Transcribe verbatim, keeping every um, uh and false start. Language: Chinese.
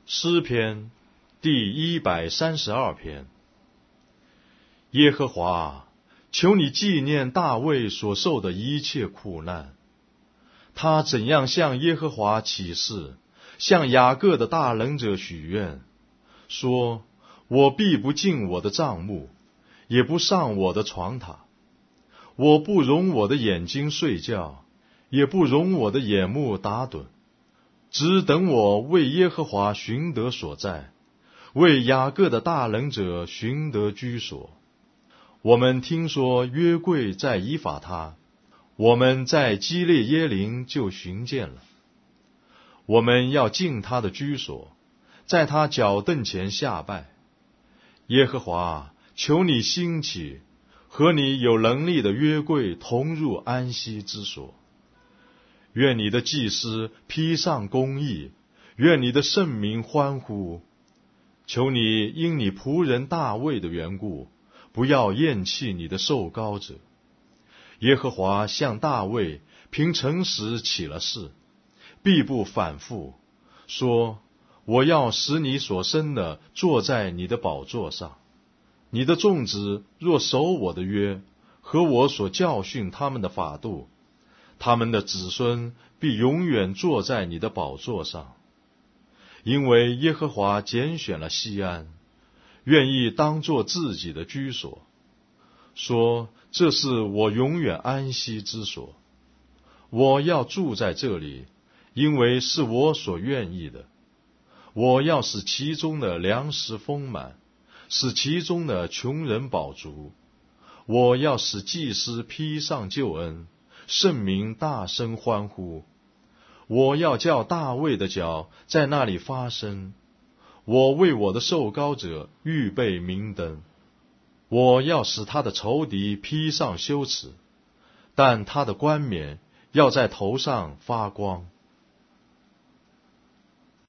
诗篇第一百三十二篇。耶和华，求你纪念大卫所受的一切苦难。他怎样向耶和华起誓，向雅各的大能者许愿，说：我必不进我的帐幕，也不上我的床榻。我不容我的眼睛睡觉，也不容我的眼目打盹，只等我为耶和华寻得所在，为雅各的大能者寻得居所。我们听说约柜在以法他，我们在基列耶琳就寻见了。我们要进他的居所，在他脚凳前下拜。耶和华，求你兴起，和你有能力的约柜同入安息之所。愿你的祭司披上公义，愿你的圣民欢呼。求你因你仆人大卫的缘故，不要厌弃你的受膏者。耶和华向大卫凭诚实起了誓，必不反复，说：我要使你所生的坐在你的宝座上。你的众子若守我的约，和我所教训他们的法度，他们的子孙必永远坐在你的宝座上。因为耶和华拣选了锡安，愿意当作自己的居所，说：这是我永远安息之所。我要住在这里，因为是我所愿意的。我要使其中的粮食丰满，使其中的穷人饱足。我要使祭司披上救恩，圣民大声欢呼。我要叫大卫的脚在那里发声，我为我的受膏者预备明灯。我要使他的仇敌披上羞耻，但他的冠冕要在头上发光。